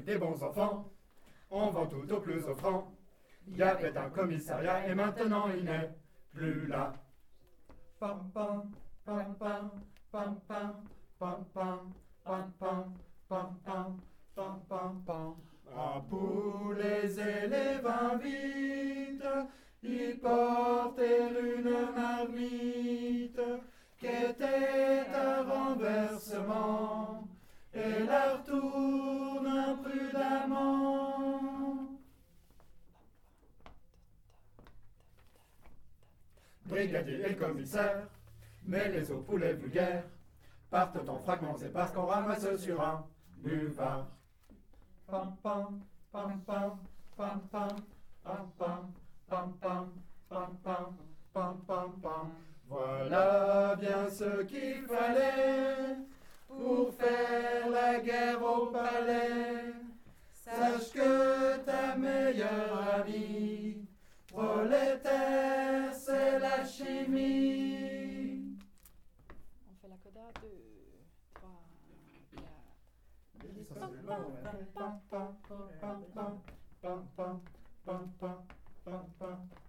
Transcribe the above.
des bons enfants, on vend tout au plus offrant. Il y avait un commissariat et maintenant il n'est plus là. Pam pam, pam pam, pam pam, pam pam, pam pam, pam pam, pam pam, pam. Ah, pour les élèves invites, ils portaient une marmite qui était un renversement et la retourne imprudemment. Brigadier et le commissaire, mais les aux poulets vulgaires partent en fragments et parce qu'on ramasse sur un buvard. Pam pam, pam pam, pam pam, pam pam, pam pam, pam pam, pam pam, pam. Voilà bien ce qu'il fallait pour faire la guerre au palais. Sache que ta meilleure amie prolétaire, c'est la chimie. On fait la coda 2, 3, 4. Pam pam pam pam pam pam pam pam pam pam pam.